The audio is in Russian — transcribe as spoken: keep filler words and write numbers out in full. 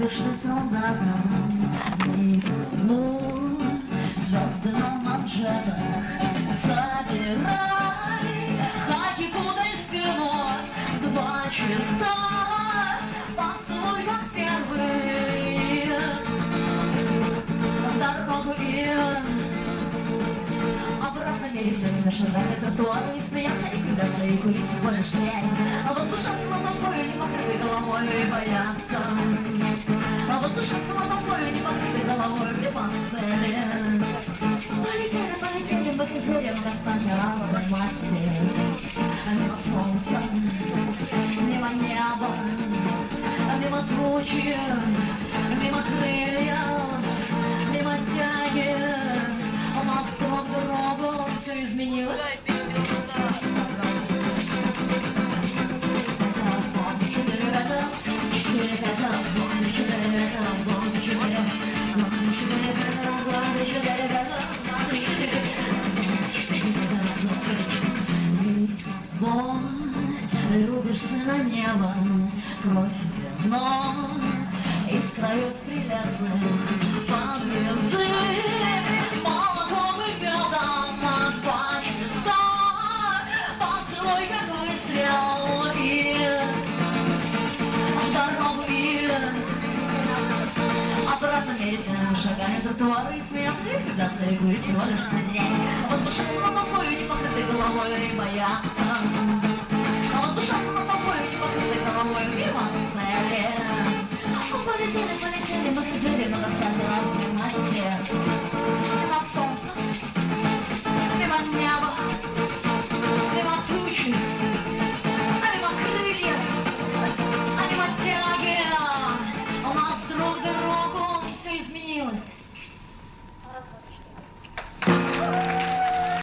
Пришли солдатам ну, звезды на манжетах. Собирай хаки, куда из кино. Два часа поцелуй как первый. Дорогу и обратно медленно шагали тротуары и смеяться, и кидаться, и курить всего лишь дрянь. А воздушаться над тобою, не покрытой головой, и бояться. А воздушаться над тобою, не покрытой головой, прямо к цели. Полетели, полетели, мы летели, как пожаровой масти. Мимо солнца, мимо неба, мимо тучи, мимо крыльев, мимо тяги. У нас строго дорогу все изменилось. Любишься на небо, кровь вино, из краев прелестных подвезы, молоком и медом на два часа, поцелуй как выстрел и в дорогу и обратно медленно шагами тротуары и смеяться, и кидаться, и курить всего лишь дрянь. Возвышаться над тобою, не покрытой головой, и бояться. Возвышаться над тобою, не покрытой головой, мимо цели. Полетели, полетели, мы летели, мы концерты разные масти. Мимо солнца, мимо неба.